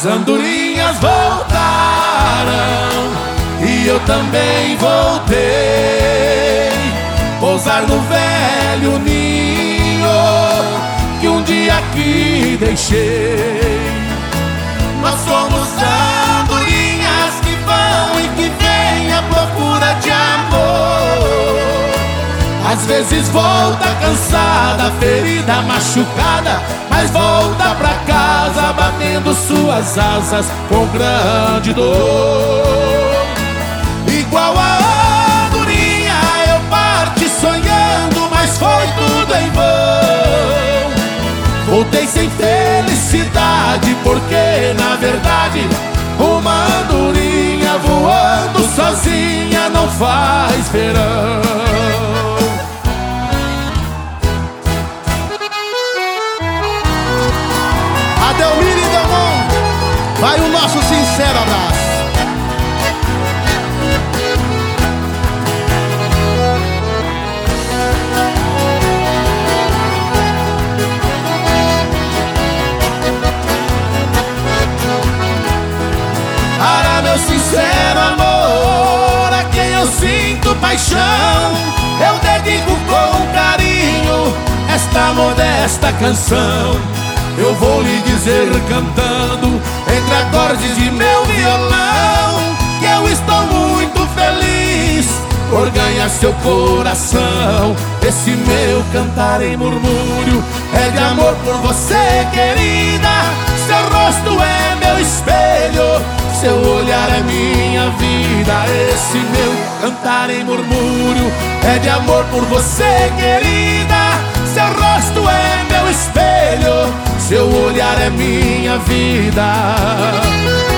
As andorinhas voltaram e eu também voltei. Pousar no velho ninho que um dia aqui deixei. Nós somos andorinhas que vão e que vêm à procura de amor. Às vezes volta cansada, ferida, machucada, mas volta pra casa batendo suas asas com grande dor. Igual a andorinha eu parti sonhando, mas foi tudo em vão. Voltei sem felicidade, porque na verdade uma andorinha voando sozinha não faz verão. Adelmiro e Delmon, vai o nosso sincero abraço. Para meu sincero amor, a quem eu sinto paixão, eu dedico com carinho esta modesta canção. Eu vou lhe dizer cantando entre acordes de meu violão que eu estou muito feliz por ganhar seu coração. Esse meu cantar em murmúrio é de amor por você, querida. Seu rosto é meu espelho, seu olhar é minha vida. Esse meu cantar em murmúrio é de amor por você, querida. Seu rosto é meu espelho, seu olhar é minha vida.